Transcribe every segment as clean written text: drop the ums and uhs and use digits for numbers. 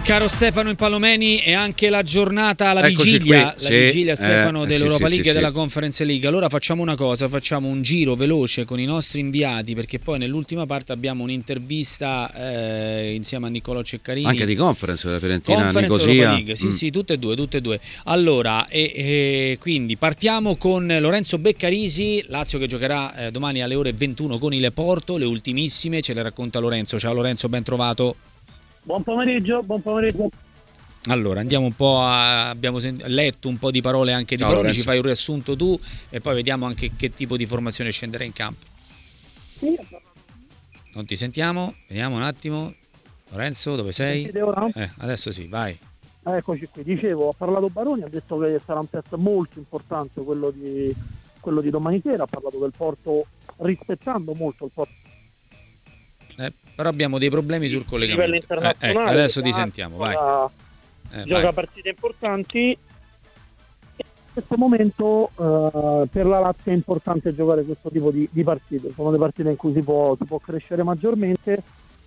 Caro Stefano Impallomeni, è anche la giornata, la Eccoci vigilia, qui. la Sì, vigilia Stefano dell'Europa sì, League e sì. della Conference League. Allora facciamo una cosa, facciamo un giro veloce con i nostri inviati, perché poi nell'ultima parte abbiamo un'intervista insieme a Niccolò Ceccarini. Anche di Conference, la Fiorentina, Conference Nicosia. Europa League, sì, tutte e due. Allora, quindi partiamo con Lorenzo Beccarisi, Lazio che giocherà domani alle ore 21 con il Porto, le ultimissime ce le racconta Lorenzo. Ciao Lorenzo, ben trovato. Buon pomeriggio. Allora, andiamo un po' abbiamo letto un po' di parole anche di Ciao, Baroni, Lorenzo. ci fai un riassunto tu e poi vediamo anche che tipo di formazione scenderà in campo. Non ti sentiamo, vediamo un attimo. Lorenzo, dove sei? Sentite ora? Adesso sì, vai. Eccoci qui, dicevo, ha parlato Baroni, ha detto che sarà un test molto importante quello di domani sera, ha parlato del Porto rispettando molto il Porto. Però abbiamo dei problemi sul collegamento. A livello internazionale, adesso ti sentiamo, vai. Gioca vai. partite importanti. In questo momento per la Lazio è importante giocare questo tipo di partite, sono le partite in cui si può crescere maggiormente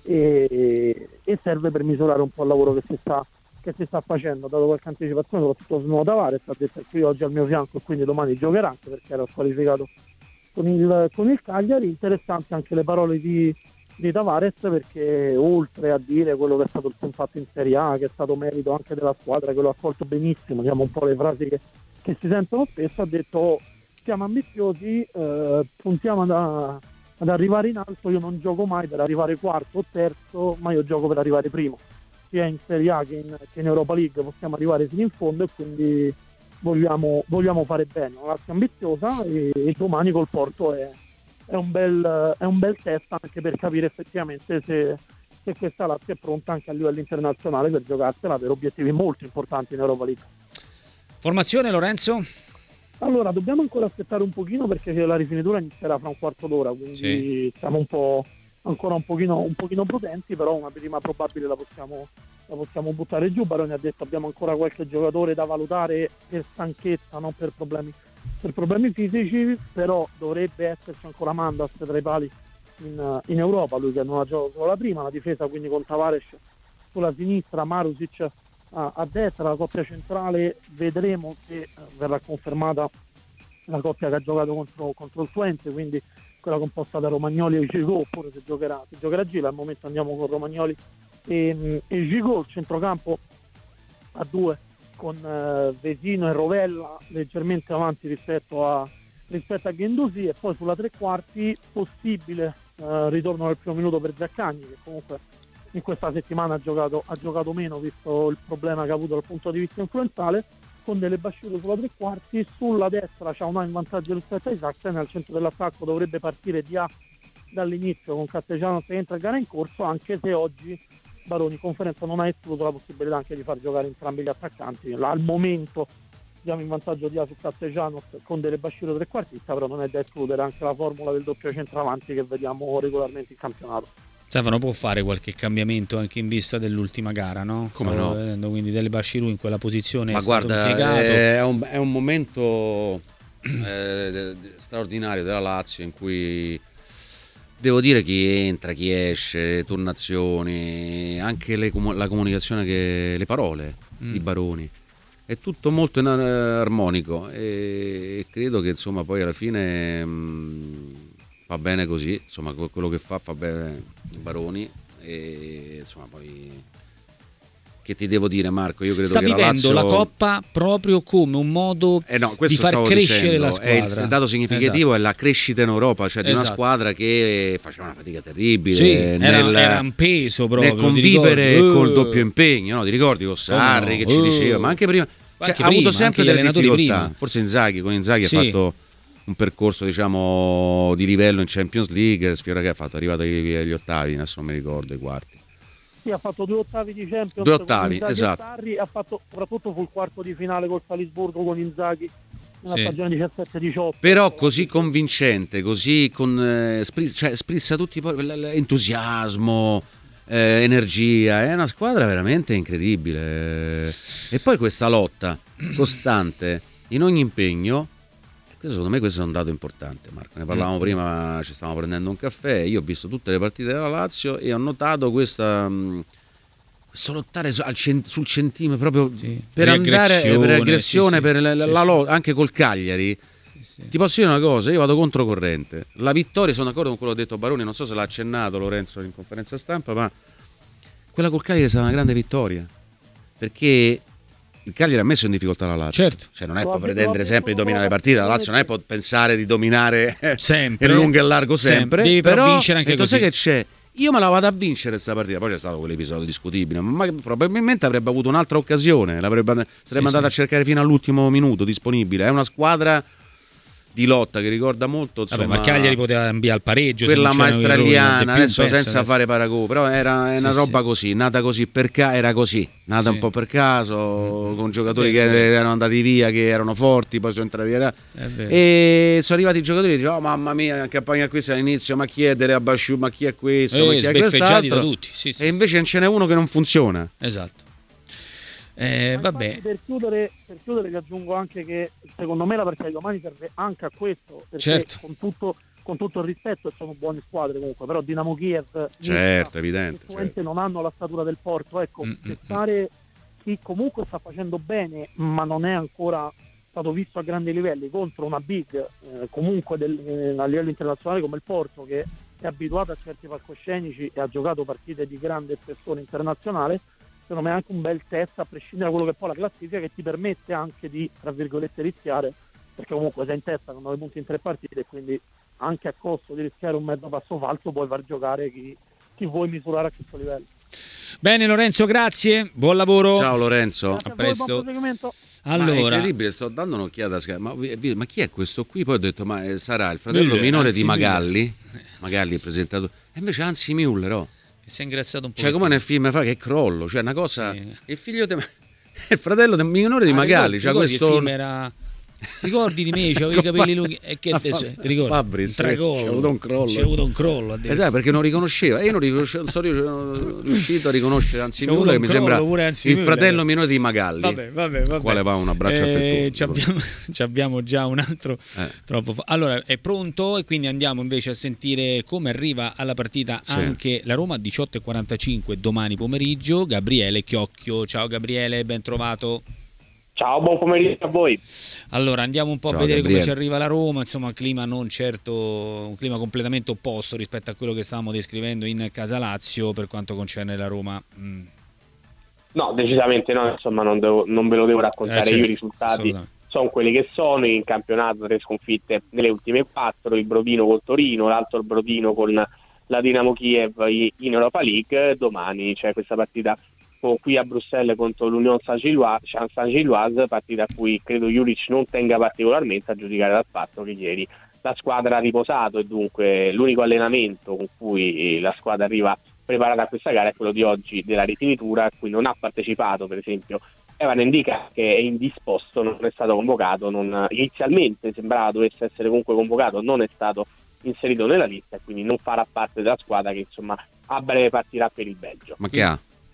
e serve per misurare un po' il lavoro che si sta facendo. Ha dato qualche anticipazione, soprattutto Nuovo Tavares, ha detto qui oggi al mio fianco e quindi domani giocherà, anche perché era squalificato con il Cagliari. Interessante anche le parole di Tavares, perché oltre a dire quello che è stato il suo impatto in Serie A, che è stato merito anche della squadra, che lo ha accolto benissimo, diciamo un po' le frasi che si sentono spesso, ha detto siamo ambiziosi, puntiamo ad arrivare in alto, io non gioco mai per arrivare quarto o terzo, ma io gioco per arrivare primo, sia in Serie A che in Europa League possiamo arrivare fino in fondo e quindi vogliamo fare bene. Una Lazio ambiziosa e domani col Porto è un bel test anche per capire effettivamente se questa Lazio è pronta anche a livello internazionale per giocarsela per obiettivi molto importanti in Europa League. Formazione Lorenzo? Allora, dobbiamo ancora aspettare un pochino perché la rifinitura inizierà fra un quarto d'ora, quindi siamo ancora un pochino prudenti, però una prima probabile la possiamo buttare giù. Baroni ha detto abbiamo ancora qualche giocatore da valutare per stanchezza, non per problemi fisici, però dovrebbe esserci ancora Mandas tra i pali in Europa, lui che non ha giocato solo la prima, la difesa quindi con Tavares sulla sinistra, Marusic a destra, la coppia centrale vedremo se verrà confermata la coppia che ha giocato contro il Twente, quindi quella composta da Romagnoli e Giroud, oppure se giocherà Gila. Al momento andiamo con Romagnoli e Giroud, il centrocampo a due con Vesino e Rovella leggermente avanti rispetto a Guendouzi, e poi sulla tre quarti possibile ritorno al primo minuto per Zaccagni, che comunque in questa settimana ha giocato meno visto il problema che ha avuto dal punto di vista influenzale, con delle Basciuto sulla tre quarti. Sulla destra c'ha un vantaggio rispetto a Isaacsen, al centro dell'attacco dovrebbe partire dall'inizio con Castellanos che entra a gara in corso, anche se oggi Baroni in conferenza non ha escluso la possibilità anche di far giocare entrambi gli attaccanti. Al momento diamo in vantaggio su Castellanos con delle Basciuto trequartista, però non è da escludere anche la formula del doppio centravanti che vediamo regolarmente in campionato. Stefano, può fare qualche cambiamento anche in vista dell'ultima gara, no? Come no? Vedendo quindi delle Basciru in quella posizione. Ma è stato guarda, impiegato. è un momento straordinario della Lazio in cui devo dire chi entra, chi esce, turnazioni, anche la comunicazione, le parole di Baroni, è tutto molto armonico e credo che insomma poi alla fine fa bene così, insomma quello che fa bene Baroni e insomma poi che ti devo dire, Marco, io credo sta che vivendo la Lazio... Coppa proprio come un modo di far crescere la squadra. Il dato significativo è la crescita in Europa, cioè di una squadra che faceva una fatica terribile, era un peso proprio nel convivere col doppio impegno, no? Ti ricordi con Sarri che ci diceva, ma anche prima, ha avuto sempre delle difficoltà. Forse con Inzaghi ha fatto un percorso diciamo di livello in Champions League, sfiora che ha fatto, è arrivato agli ottavi, adesso non mi ricordo, i quarti. Sì, ha fatto 2 ottavi di Champions, 2 ottavi, esatto. Sarri, ha fatto soprattutto sul quarto di finale col Salisburgo con Inzaghi nella stagione 17-18. Però così convincente, così con sprizza tutti poi entusiasmo, energia, è una squadra veramente incredibile. E poi questa lotta costante in ogni impegno. Secondo me questo è un dato importante, Marco. Ne parlavamo prima, ci stavamo prendendo un caffè. Io ho visto tutte le partite della Lazio e ho notato questa lottare sul centimetro proprio per Riaggressione, andare per aggressione, sì, per la lotta, anche col Cagliari. Ti posso dire una cosa, io vado controcorrente. La vittoria, sono d'accordo con quello che ha detto Baroni, non so se l'ha accennato Lorenzo in conferenza stampa, ma quella col Cagliari è stata una grande vittoria, perché il Cagliari ha messo in difficoltà la Lazio. Certo. Cioè non è può pretendere sempre di dominare le partite, la Lazio non è può pensare di dominare sempre, in lungo e largo sempre. Devi però vincere anche così. Sai che c'è? Io me la vado a vincere questa partita, poi c'è stato quell'episodio discutibile, ma probabilmente avrebbe avuto un'altra occasione, sarebbe andato a cercare fino all'ultimo minuto disponibile. È una squadra di lotta che ricorda molto, insomma, ma Cagliari poteva cambiare al pareggio, quella maestraliana, adesso penso, senza fare paragone, però era una roba così, nata così era così, nata un po' per caso, con giocatori che erano andati via, che erano forti, poi sono entrati via, e sono arrivati i giocatori e dicono: oh mamma mia, campagna questa all'inizio, ma chi è Dele Abbasciù, ma chi è questo, ma chi è quest'altro, da tutti. E invece non ce n'è uno che non funziona. Esatto. Vabbè. Per chiudere vi aggiungo anche che secondo me la partita di domani serve anche a questo, perché certo, con tutto il rispetto, sono buone squadre comunque, però Dinamo Kiev, certo, evidente, non hanno la statura del Porto, ecco, testare chi comunque sta facendo bene ma non è ancora stato visto a grandi livelli contro una big comunque a livello internazionale come il Porto, che è abituato a certi palcoscenici e ha giocato partite di grande spessore internazionale. Secondo me è anche un bel test, a prescindere da quello che è poi la classifica, che ti permette anche di, tra virgolette, rischiare, perché comunque sei in testa con 9 punti in 3 partite, quindi anche a costo di rischiare un mezzo passo falso puoi far giocare chi vuoi misurare a questo livello. Bene Lorenzo, grazie, buon lavoro. Ciao Lorenzo, a presto. Allora, è incredibile, sto dando un'occhiata, ma chi è questo qui? Poi ho detto, ma sarà il fratello minore di Magalli, Magalli è presentato, e invece Hansi Müller, si è ingrassato un po'. Cioè, come nel film fa che crollo, cioè una cosa. Il figlio il fratello minore di Magalli, cioè questo. Il film era. Ricordi di me, c'avevo i capelli lunghi e che ti ricordi? Fabris, c'è avuto un crollo. Esatto, perché non riconosceva. Io non sono riuscito a riconoscere Hansi Müller, che mi sembra il fratello minore di Magalli. Vabbè. Quale va un abbraccio affettuoso. Abbiamo già un altro troppo. Allora, è pronto, e quindi andiamo invece a sentire come arriva alla partita anche la Roma 18:45 domani pomeriggio. Gabriele Chiocchio. Ciao Gabriele, ben trovato. Ciao, buon pomeriggio a voi. Allora andiamo un po' a vedere come ci arriva la Roma, insomma clima non certo, un clima completamente opposto rispetto a quello che stavamo descrivendo in Casalazio per quanto concerne la Roma. No, decisamente no, insomma non ve lo devo raccontare, certo, io i risultati sono quelli che sono. In campionato 3 sconfitte nelle ultime 4, il Brodino col Torino, l'altro il Brodino con la Dinamo Kiev in Europa League. Domani c'è questa partita qui a Bruxelles contro l'Union Saint-Gilloise, partita a cui credo Juric non tenga particolarmente, a giudicare dal fatto che ieri la squadra ha riposato, e dunque l'unico allenamento con cui la squadra arriva preparata a questa gara è quello di oggi della rifinitura, a cui non ha partecipato per esempio Evan Ndicka, che è indisposto, non è stato convocato, inizialmente sembrava dovesse essere comunque convocato, non è stato inserito nella lista e quindi non farà parte della squadra che insomma a breve partirà per il Belgio. Ma che ha?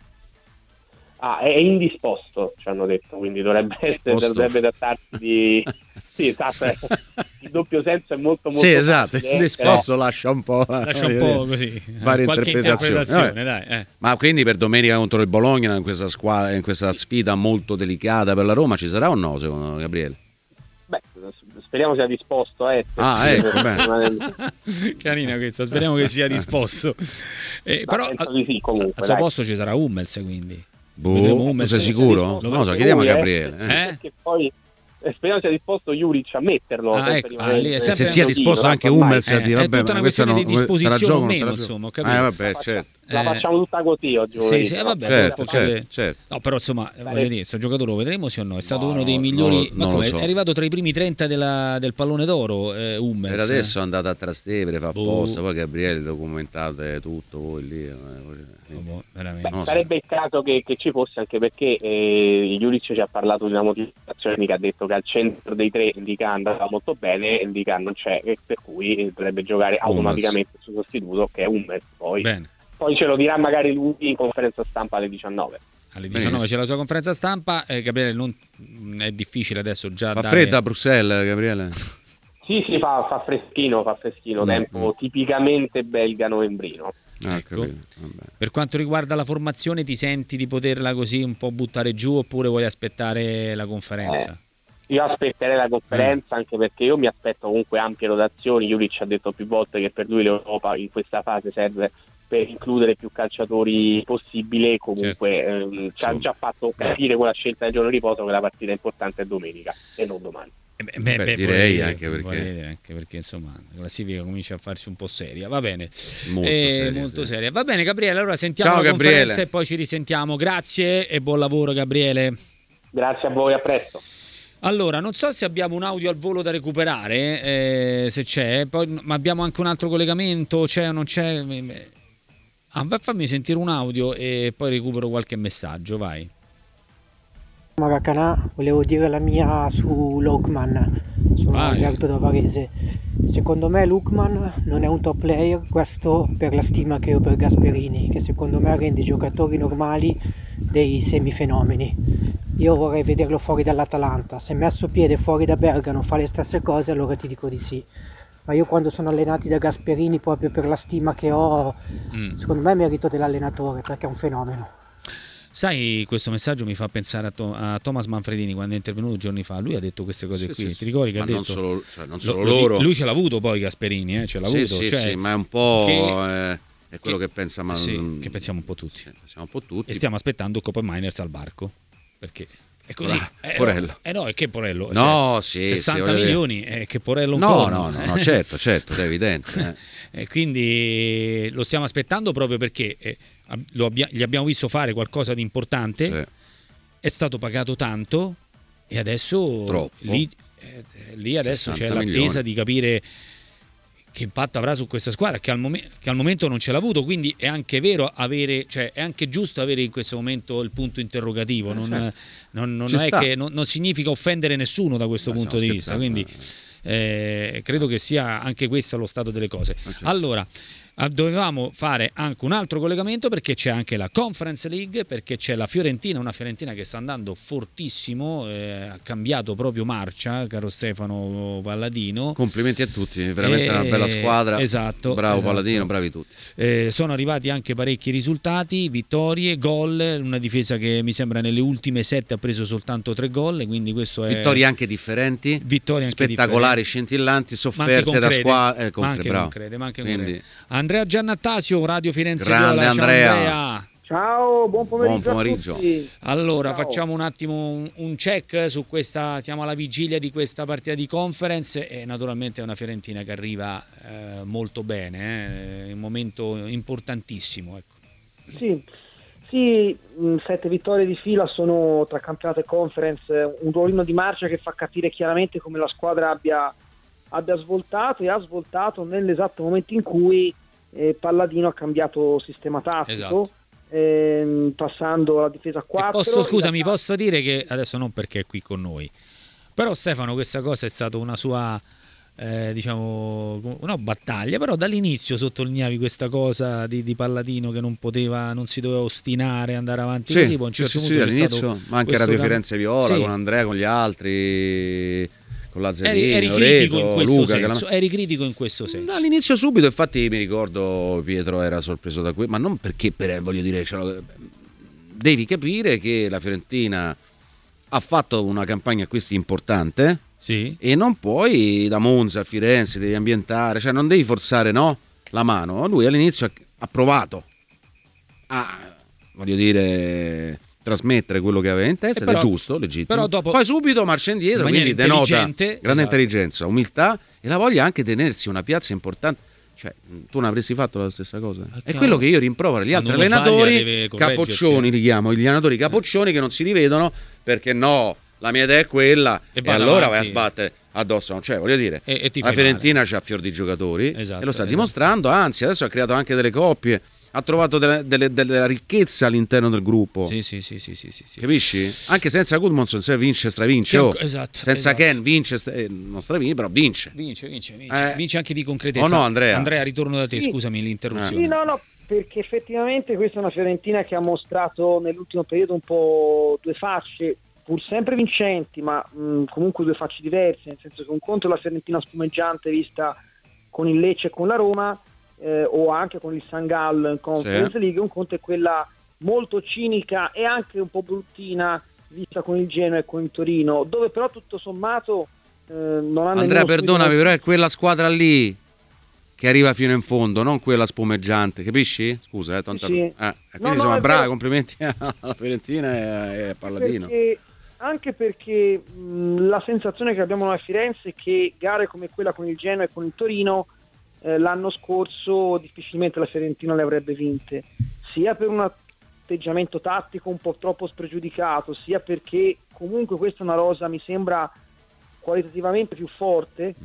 È indisposto, ci hanno detto, quindi dovrebbe trattarsi di... Sì, esatto, il doppio senso è molto sì, esatto, indisposto lascia un po' così varie qualche interpretazione dai. Ma quindi per domenica contro il Bologna, in questa sfida molto delicata per la Roma, ci sarà o no, secondo Gabriele? Beh, speriamo sia disposto ecco, bene. Carina questa, speriamo che sia disposto, però sì, comunque, al suo posto ci sarà Hummels, quindi sei sicuro? Non lo so, chiediamo a Gabriele. Perché poi speriamo sia disposto Juric a metterlo. Se sia disposto anche Hummels a dire vabbè, è tutta una questione di disposizione o meno, insomma, ho capito. Vabbè, certo. La facciamo tutta così oggi. Vabbè, certo. No, però insomma, voglio dire, questo giocatore lo vedremo sì o no? È stato uno dei migliori, è arrivato tra i primi 30 del pallone d'oro, Hummels. Per adesso è andato a Trastevere, fa apposta, poi Gabriele documentate tutto voi lì. Sarebbe il caso che ci fosse, anche perché Juric ci ha parlato di una motivazione, che ha detto che al centro dei 3 Ndicka andava molto bene, Ndicka non c'è, e per cui dovrebbe giocare automaticamente il suo sostituto, che è Hummels. Poi ce lo dirà magari lui in conferenza stampa alle 19. Alle 19 c'è la sua conferenza stampa. Gabriele, non è difficile adesso già fa freddo a Bruxelles, Gabriele? Sì, fa freschino, tempo tipicamente belga novembrino. Ecco. Per quanto riguarda la formazione, ti senti di poterla così un po' buttare giù oppure vuoi aspettare la conferenza? Io aspetterei la conferenza, anche perché io mi aspetto comunque ampie rotazioni. Juric ha detto più volte che per lui l'Europa in questa fase serve per includere più calciatori possibile. Comunque ci ha già fatto capire con la scelta del giorno di riposo che la partita importante è domenica e non domani. Direi anche perché insomma la classifica comincia a farsi un po' seria. Va bene, molto seria. Va bene, Gabriele, allora sentiamo Ciao, la Gabriele. conferenza e poi ci risentiamo. Grazie e buon lavoro, Gabriele. Grazie a voi, a presto. Allora, non so se abbiamo un audio al volo da recuperare, se c'è, poi, ma abbiamo anche un altro collegamento, c'è o non c'è? Fammi sentire un audio e poi recupero qualche messaggio, vai. Maracanà, volevo dire la mia su Lookman, sono Alberto da Varese. Secondo me Lookman non è un top player, questo per la stima che ho per Gasperini, che secondo me rende i giocatori normali dei semifenomeni. Io vorrei vederlo fuori dall'Atalanta, se messo piede fuori da Bergamo fa le stesse cose allora ti dico di sì. Ma io quando sono allenati da Gasperini, proprio per la stima che ho, secondo me è merito dell'allenatore, perché è un fenomeno. Sai, questo messaggio mi fa pensare a Thomas Manfredini quando è intervenuto giorni fa. Lui ha detto queste cose qui. Ti ricordi che ha detto? Non solo loro. Lui ce l'ha avuto poi Gasperini, ce l'ha avuto. Sì, ma è un po' è quello che pensa, ma che pensiamo un po' tutti. Pensiamo un po' tutti. E stiamo aspettando Copa Miners al varco. Perché è così. Porello. No, è che Porello. No, 60 milioni, che Porello un no, certo, è evidente. E quindi lo stiamo aspettando proprio perché gli abbiamo visto fare qualcosa di importante, è stato pagato tanto e adesso lì adesso c'è l'attesa di capire che impatto avrà su questa squadra che al momento non ce l'ha avuto, quindi è anche vero è anche giusto avere in questo momento il punto interrogativo, non significa offendere nessuno da questo punto di vista, quindi credo che sia anche questo lo stato delle cose. Allora, dovevamo fare anche un altro collegamento perché c'è anche la Conference League, perché c'è la Fiorentina, una Fiorentina che sta andando fortissimo, ha cambiato proprio marcia, caro Stefano Palladino. Complimenti a tutti, veramente una bella squadra. Esatto. Bravo Palladino, bravi tutti. Sono arrivati anche parecchi risultati, vittorie, gol, una difesa che mi sembra nelle ultime 7 ha preso soltanto 3 gol, quindi questo è vittorie anche differenti, spettacolari, scintillanti, sofferte da squadre, concrete. Andrea Giannattasio, Radio Firenze Grande Viola. Andrea. Ciao, buon pomeriggio. Buon pomeriggio. Allora, facciamo un attimo un check su questa, siamo alla vigilia di questa partita di Conference e naturalmente è una Fiorentina che arriva molto bene, un momento importantissimo. Ecco. Sì, 7 vittorie di fila sono tra campionato e Conference, un ruolino di marcia che fa capire chiaramente come la squadra abbia svoltato e ha svoltato nell'esatto momento in cui Palladino ha cambiato sistema tattico, passando alla difesa a 4. Posso dire che adesso non perché è qui con noi, però Stefano questa cosa è stata una sua una battaglia, però dall'inizio sottolineavi questa cosa di Palladino che non si doveva ostinare, andare avanti così, poi a un certo punto all'inizio, ma anche Radio Firenze Viola con Andrea, con gli altri, con Lazzarini, eri critico in questo senso. All'inizio subito, infatti mi ricordo Pietro era sorpreso da questo, ma non perché voglio dire, devi capire che la Fiorentina ha fatto una campagna acquisti importante e non puoi da Monza a Firenze devi ambientare, non devi forzare la mano. Lui all'inizio ha provato a trasmettere quello che aveva in testa ed è giusto, legittimo. Però poi subito marcia indietro, quindi denota grande intelligenza, umiltà e la voglia anche tenersi una piazza importante. Tu non avresti fatto la stessa cosa? È quello che io rimprovero gli altri allenatori capoccioni, li chiamo gli allenatori capoccioni che non si rivedono perché la mia idea è quella e allora vai a sbattere addosso, voglio dire, la Fiorentina c'ha fior di giocatori e lo sta dimostrando, anzi adesso ha creato anche delle coppie, ha trovato della ricchezza all'interno del gruppo. Sì. Capisci? Anche senza Gudmundsson se vince, stravince. Senza Ken vince, non stravince, però vince. Vince anche di concretezza. No, Andrea? Andrea, ritorno da te, scusami l'interruzione. No, perché effettivamente questa è una Fiorentina che ha mostrato nell'ultimo periodo un po' due facce, pur sempre vincenti, ma comunque due facce diverse, nel senso che un conto è la Fiorentina spumeggiante vista con il Lecce e con la Roma, o anche con il St. Gallen Conference League, un conto è quella molto cinica e anche un po' bruttina vista con il Genoa e con il Torino, dove però tutto sommato non hanno... Andrea, perdonami, però è quella squadra lì che arriva fino in fondo, non quella spumeggiante, capisci? Scusa, tanto... Sì. Quindi insomma, bravi, complimenti alla Fiorentina e a Palladino. Anche perché la sensazione che abbiamo noi a Firenze è che gare come quella con il Genoa e con il Torino l'anno scorso difficilmente la Fiorentina le avrebbe vinte, sia per un atteggiamento tattico un po' troppo spregiudicato, sia perché comunque questa è una rosa, mi sembra, qualitativamente più forte,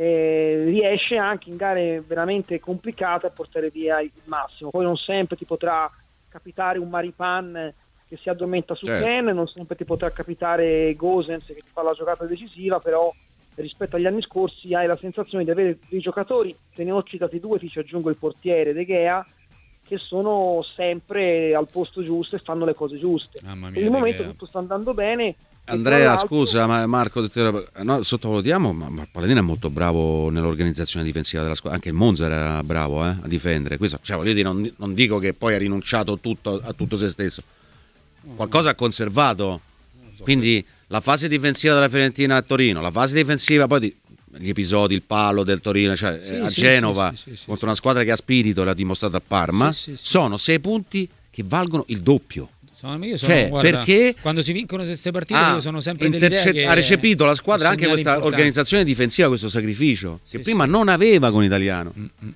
riesce anche in gare veramente complicate a portare via il massimo. Poi non sempre ti potrà capitare un Maripan che si addormenta su Ken, non sempre ti potrà capitare Gosens che ti fa la giocata decisiva, però rispetto agli anni scorsi hai la sensazione di avere dei giocatori, te ne ho citati due, ti ci aggiungo il portiere De Gea, che sono sempre al posto giusto e fanno le cose giuste. Per il momento tutto sta andando bene. Andrea, scusa, ma Marco, no, sottovalutiamo, ma Palladino è molto bravo nell'organizzazione difensiva della squadra, anche il Monza era bravo a difendere. Questo, cioè, voglio dire, non dico che poi ha rinunciato a tutto se stesso, qualcosa ha conservato. Quindi la fase difensiva della Fiorentina a Torino, la fase difensiva poi gli episodi, il palo del Torino, cioè a Genova contro una squadra che ha spirito, l'ha dimostrato a Parma, sono 6 punti che valgono il doppio. Io sono, guarda, perché quando si vincono queste partite io sono sempre dell'idea che ha recepito la squadra anche questa importanti. Organizzazione difensiva, questo sacrificio che prima non aveva con Italiano.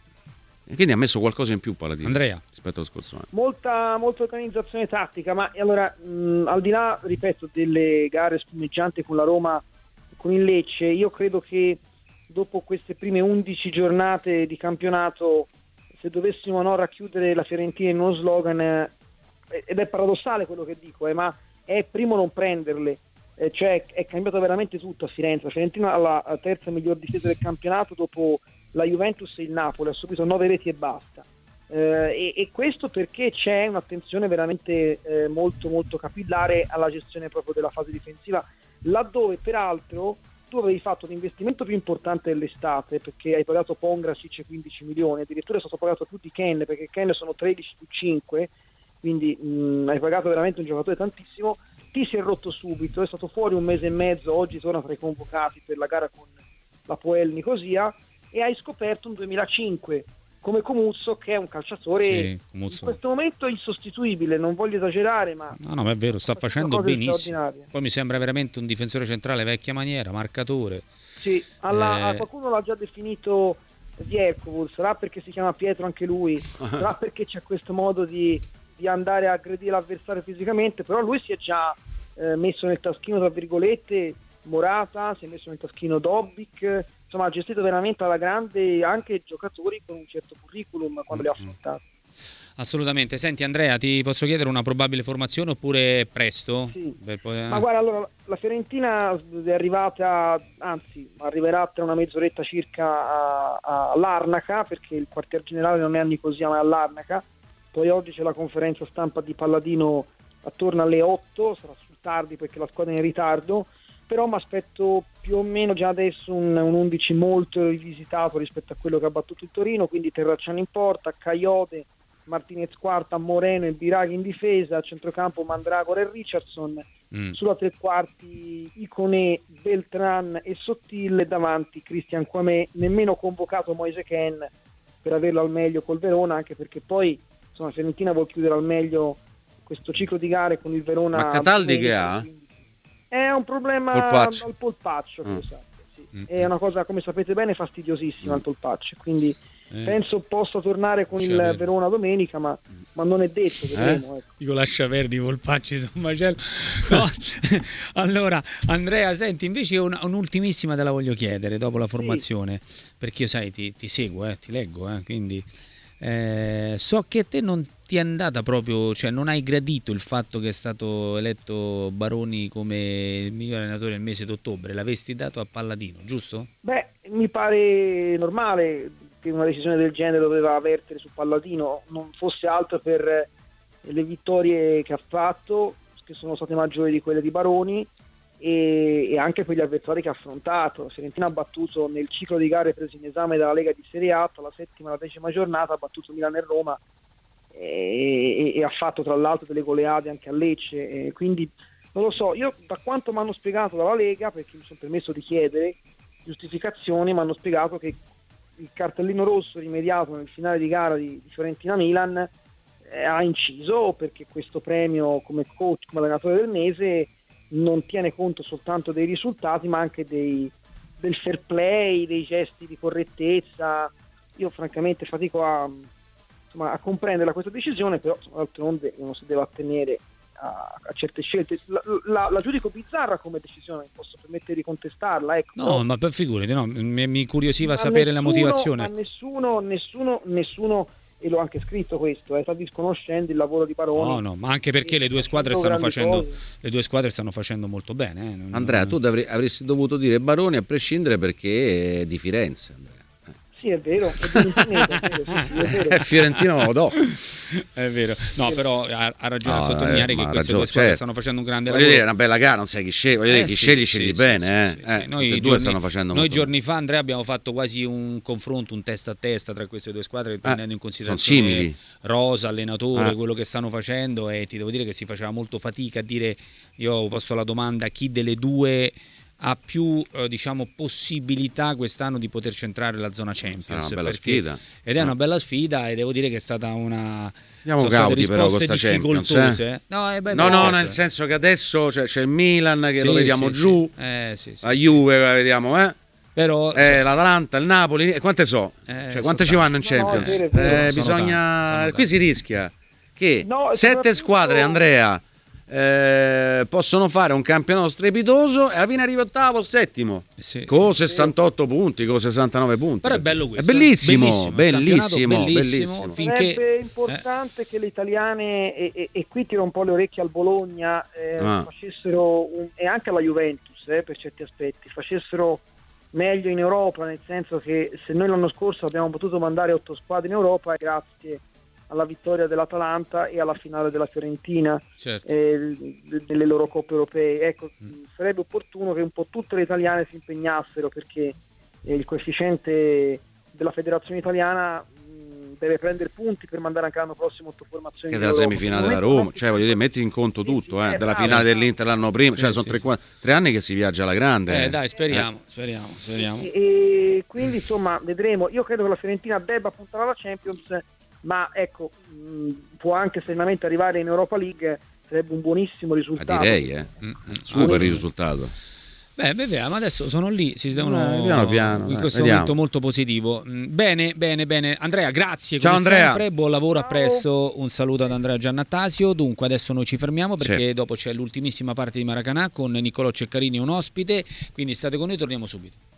E quindi ha messo qualcosa in più Palladino, Andrea, rispetto allo scorso anno. Molta organizzazione tattica, ma allora al di là, ripeto, delle gare spumeggianti con la Roma e con il Lecce, io credo che dopo queste prime 11 giornate di campionato, se dovessimo racchiudere la Fiorentina in uno slogan, ed è paradossale quello che dico, ma è primo non prenderle, cioè è cambiato veramente tutto a Firenze. La Fiorentina ha la terza miglior difesa del campionato dopo la Juventus e il Napoli, ha subito 9 reti e basta, e questo perché c'è un'attenzione veramente molto molto capillare alla gestione proprio della fase difensiva, laddove peraltro tu avevi fatto l'investimento più importante dell'estate, perché hai pagato Pongracic 15 milioni, addirittura è stato pagato più di Ken, perché Ken sono 13 più 5, quindi hai pagato veramente un giocatore tantissimo. Ti si è rotto subito, è stato fuori 1 mese e mezzo, oggi torna tra i convocati per la gara con la Poel Nicosia, e hai scoperto un 2005 come Comuzzo, che è un calciatore in questo momento insostituibile, non voglio esagerare, ma no, è vero, sta facendo benissimo. Poi mi sembra veramente un difensore centrale vecchia maniera, marcatore. Sì, qualcuno l'ha già definito Vierkovul, sarà perché si chiama Pietro anche lui, sarà perché c'è questo modo di andare a aggredire l'avversario fisicamente, però lui si è già messo nel taschino, tra virgolette, Morata, si è messo nel taschino Dobbik, insomma ha gestito veramente alla grande anche giocatori con un certo curriculum quando li ha affrontati. Assolutamente. Senti Andrea, ti posso chiedere una probabile formazione oppure presto? Sì. Ma guarda, allora la Fiorentina è arrivata, anzi arriverà tra una mezz'oretta circa a Larnaca, perché il quartier generale non è a Nicosia ma è a Larnaca. Poi oggi c'è la conferenza stampa di Palladino attorno alle 8, sarà sul tardi perché la squadra è in ritardo, però mi aspetto più o meno già adesso un 11 molto rivisitato rispetto a quello che ha battuto il Torino, quindi Terracciano in porta, Caiode, Martinez quarta, Moreno e Biraghi in difesa, a centrocampo Mandragora e Richardson, sulla tre quarti Iconé, Beltran e Sottile, davanti Christian Quamé, nemmeno convocato Moise Ken per averlo al meglio col Verona, anche perché poi insomma Fiorentina vuol chiudere al meglio questo ciclo di gare con il Verona. Ma Cataldi che ha? È un problema al polpaccio, è una cosa, come sapete bene, fastidiosissima al polpaccio, quindi penso possa tornare con il Verona domenica, ma non è detto, vedremo, ecco. Dico lascia perdere i polpacci sul macello. No. Allora Andrea, senti, invece un'ultimissima te la voglio chiedere dopo la formazione, perché io sai ti seguo, ti leggo, quindi so che a te non ti è andata proprio, cioè non hai gradito il fatto che è stato eletto Baroni come il miglior allenatore del mese d'ottobre, l'avresti dato a Palladino, giusto? Beh, mi pare normale che una decisione del genere doveva avvertere su Palladino, non fosse altro per le vittorie che ha fatto, che sono state maggiori di quelle di Baroni, e anche per gli avversari che ha affrontato. La Fiorentina ha battuto nel ciclo di gare prese in esame dalla Lega di Serie A, la 7ª e la 10ª giornata, ha battuto Milano e Roma e ha fatto tra l'altro delle goleade anche a Lecce, quindi non lo so, io da quanto mi hanno spiegato dalla Lega, perché mi sono permesso di chiedere giustificazioni, mi hanno spiegato che il cartellino rosso rimediato nel finale di gara di Fiorentina-Milan ha inciso, perché questo premio come coach, come allenatore del mese, non tiene conto soltanto dei risultati ma anche del fair play, dei gesti di correttezza. Io francamente fatico a comprendere questa decisione, però d'altronde uno si deve attenere a certe scelte. La giudico bizzarra come decisione, mi posso permettere di contestarla, ecco. No, ma per figurati, no, mi curiosiva sapere la motivazione. Ma nessuno, e l'ho anche scritto questo, sta disconoscendo il lavoro di Baroni. No, ma anche perché le due squadre stanno facendo molto bene. Andrea, tu avresti dovuto dire Baroni a prescindere, perché è di Firenze, Andrea. Sì, è vero, è Fiorentino do. È vero. No, però ha ragione a sottolineare che queste due squadre stanno facendo un grande lavoro. Dire, è una bella gara, non sai chi sceglie, chi scegli bene. Noi due stanno facendo molto giorni fa, Andrea, abbiamo fatto quasi un confronto, un testa a testa tra queste due squadre, prendendo in considerazione rosa, allenatore, quello che stanno facendo, e ti devo dire che si faceva molto fatica a dire. Io ho posto la domanda: chi delle due ha più possibilità quest'anno di poter centrare la zona Champions? È una bella sfida. Ed è una bella sfida, e devo dire che è stata una... Siamo cauti però con sta Champions. No, nel senso che adesso c'è il Milan che lo vediamo giù, la Juve la vediamo, però l'Atalanta, il Napoli, quante quante ci vanno in Champions? Bisogna... Qui si rischia che 7 squadre, Andrea, possono fare un campionato strepitoso e alla fine arriva ottavo o settimo con 68 punti, con 69 punti. Però è bello questo, è bellissimo. Finché è importante che le italiane, e qui tiro un po' le orecchie al Bologna, facessero e anche alla Juventus, per certi aspetti, facessero meglio in Europa, nel senso che se noi l'anno scorso abbiamo potuto mandare 8 squadre in Europa, grazie alla vittoria dell'Atalanta e alla finale della Fiorentina, delle loro coppe europee. Ecco, sarebbe opportuno che un po' tutte le italiane si impegnassero, perché il coefficiente della federazione italiana deve prendere punti per mandare anche l'anno prossimo 8 formazioni. Che della semifinale della Roma, voglio dire, metti in conto tutto, della finale dell'Inter l'anno prima, sono 3 anni che si viaggia alla grande. Dai, speriamo. E quindi insomma vedremo. Io credo che la Fiorentina debba puntare alla Champions, ma ecco, può anche serenamente arrivare in Europa League, sarebbe un buonissimo risultato. Direi, super risultato. Beh, vediamo, adesso sono lì, si devono piano, in questo momento molto positivo. Bene. Andrea, grazie. Ciao come Andrea. Sempre, buon lavoro, a presto. Un saluto ad Andrea Giannattasio. Dunque adesso noi ci fermiamo, perché dopo c'è l'ultimissima parte di Maracanà con Niccolò Ceccarini, un ospite, quindi state con noi, torniamo subito.